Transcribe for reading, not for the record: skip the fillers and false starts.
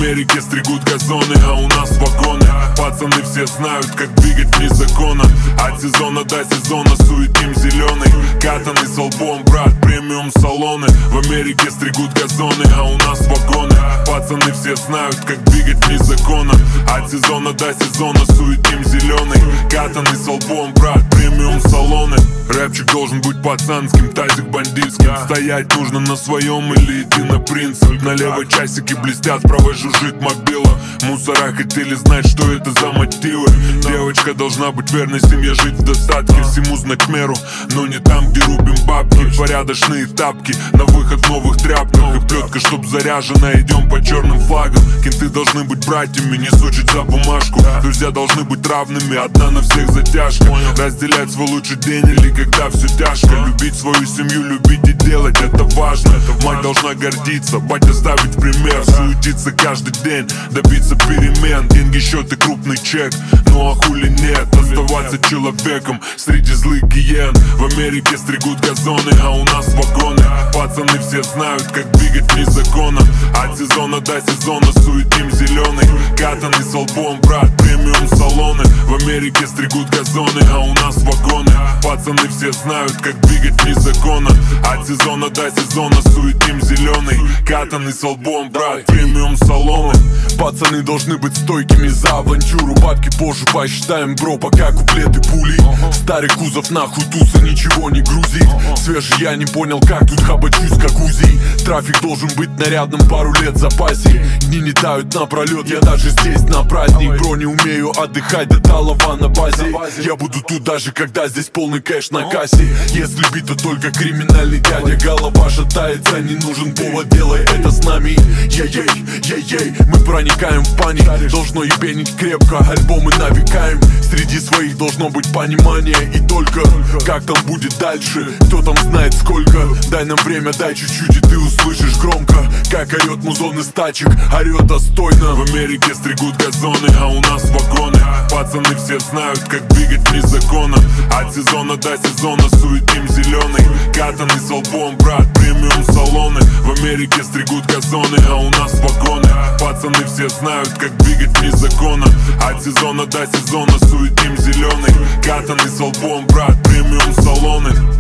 Америке стригут газоны, а у нас вагоны. Пацаны все знают, как двигать вне закона. От сезона до сезона суетим зеленый. Катанный с лбом, брат, премиум салоны. В Америке стригут газоны, а у нас вагоны. Пацаны все знают, как двигать вне закона. От сезона до сезона суетим зеленый. Катанный с лбом, брат, премиум салоны. Рэпчик должен быть пацанским, тазик бандитским. Стоять нужно на своем или идти на принцип. Налево часики блестят, право жужжит мобила. Мусора хотели знать, что это за мотивы. Девочка должна быть верной семье, жить в достатке. Всему знать меру, но не там, где рубим бабки. Порядочные тапки, на выход в новых тряпках. И плетка, чтоб заряжена, идем по черным флагам. Кенты должны быть братьями, не сучить за бумажку. Друзья должны быть равными, одна на всех затяжка. Разделять свой лучший день или когда все тяжко. Любить свою семью, любить и делать, это важно. Мать должна гордиться, батя ставить пример. Суетиться каждый день, добиться перемен. Деньги, счет и крупный чек, ну а хули нет. Оставаться человеком среди злых гиен. В Америке стригут газоны, а у нас вагоны. Пацаны все знают, как двигать вне закона. От сезона до сезона суетим зеленый. Катанный с лбом, брат, премиум салоны. В Америке стригут газоны, а у нас вагоны. Пацаны все знают, как двигать вне закона. От сезона до сезона суетим зеленый. Катанный с лбом, брат, премиум салоны. Пацаны должны быть стойкими за авантюру. Бабки позже посчитаем, бро, пока куплеты пули. Старый кузов нахуй туса, ничего не грузит. Свежий я не понял, как тут хабачусь, как УЗИ. Трафик должен быть нарядным, пару лет в запасе. Дни не тают напролет, я даже здесь на праздник. Бро, не умею отдыхать до талова на базе. Я буду тут даже когда здесь полный кэш на кассе. Если бить, то только криминальный дядя. Голова шатается, не нужен повод, делай это с нами. Ей-ей, ей-ей, мы проникаем в паник. Должно ебенить крепко, альбомы навекаем. Среди своих должно быть понимание. И только как там будет дальше, кто там знает сколько. Дай нам время, дай чуть-чуть, и ты услышишь громко, как орет музон из тачек, орет достойно. В Америке стригут газоны, а у нас вагоны. Пацаны все знают, как двигать вне закона. От сезона до сезона суетим зеленый. Катанный с лбом, брат, премиум салоны. В Америке стригут газоны, а у нас вагоны. Пацаны все знают, как двигать вне закона. От сезона до сезона суетим зеленый. Катанный с лбом, брат, премиум салоны.